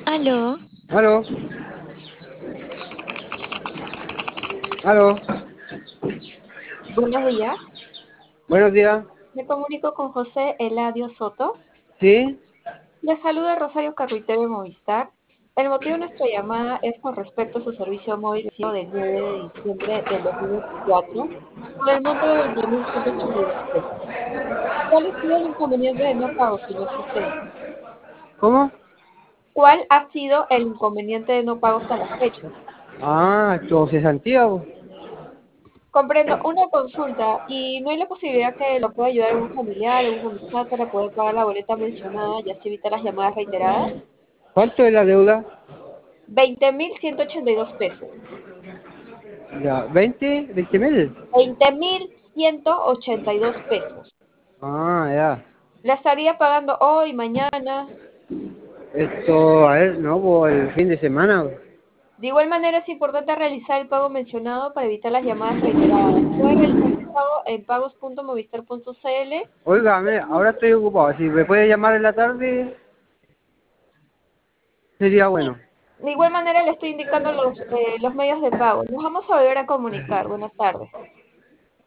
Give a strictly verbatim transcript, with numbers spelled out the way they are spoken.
Aló, Aló, aló, Buenos días, buenos días. me comunico con José Eladio Soto. ¿Sí? Le saluda Rosario Carruitero de Movistar. El motivo de nuestra llamada es con respecto a su servicio móvil recibido del nueve de diciembre del dos mil veinticuatro por el monto de veinte mil ciento ochenta y dos pesos. ¿Cuál ha sido el inconveniente de no pago, señor José? ¿Cómo? ¿Cuál ha sido el inconveniente de no pago hasta la fecha? Ah, José Santiago. Comprendo una consulta y no hay la posibilidad que lo pueda ayudar algún familiar, algún amistad para poder pagar la boleta mencionada y así evitar las llamadas reiteradas. ¿Cuánto es la deuda? Veinte mil ciento ochenta y dos pesos. Ya, veinte, veinte mil. Veinte mil ciento ochenta y dos pesos. Ah, ya. La estaría pagando hoy, mañana. Esto, a ver, no, pues el fin de semana. De igual manera es importante realizar el pago mencionado para evitar las llamadas reiteradas. Puede realizar su pago en pagos punto movistar punto cl. Oiga, mire, ahora estoy ocupado. Si me puede llamar en la tarde, sería bueno. De igual manera le estoy indicando los, eh, los medios de pago. Nos vamos a volver a comunicar. Buenas tardes.